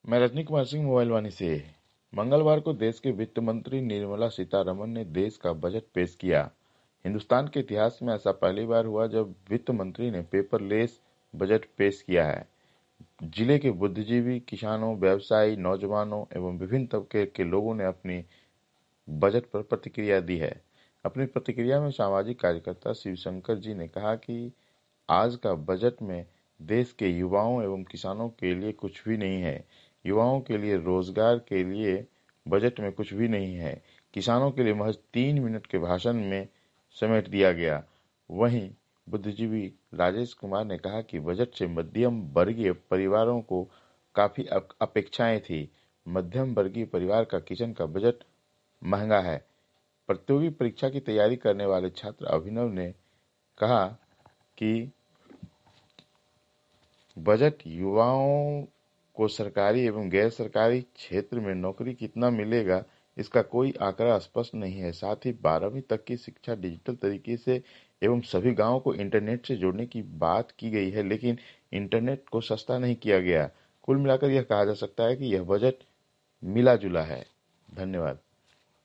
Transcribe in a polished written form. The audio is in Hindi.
मैं रजनी कुमार सिंह मोबाइल वाणी से। मंगलवार को देश के वित्त मंत्री निर्मला सीतारमण ने देश का बजट पेश किया। हिंदुस्तान के इतिहास में ऐसा पहली बार हुआ जब वित्त मंत्री ने पेपरलेस बजट पेश किया है। जिले के बुद्धिजीवी, किसानों, व्यवसायी, नौजवानों एवं विभिन्न तबके के लोगों ने अपनी बजट पर प्रतिक्रिया दी है। अपनी प्रतिक्रिया में सामाजिक कार्यकर्ता शिवशंकर जी ने कहा कि आज का बजट में देश के युवाओं एवं किसानों के लिए कुछ भी नहीं है। युवाओं के लिए रोजगार के लिए बजट में कुछ भी नहीं है। किसानों के लिए महज 3 मिनट के भाषण में समेट दिया गया। वहीं बुद्धिजीवी राजेश कुमार ने कहा कि बजट से मध्यम वर्गीय परिवारों को काफी अपेक्षाएं थी। मध्यम वर्गीय परिवार का किचन का बजट महंगा है। प्रतियोगी परीक्षा की तैयारी करने वाले छात्र अभिनव ने कहा कि बजट युवाओं को सरकारी एवं गैर सरकारी क्षेत्र में नौकरी कितना मिलेगा, इसका कोई आंकड़ा स्पष्ट नहीं है। साथ ही 12वीं तक की शिक्षा डिजिटल तरीके से एवं सभी गांवों को इंटरनेट से जोड़ने की बात की गई है, लेकिन इंटरनेट को सस्ता नहीं किया गया। कुल मिलाकर यह कहा जा सकता है कि यह बजट मिला जुला है। धन्यवाद।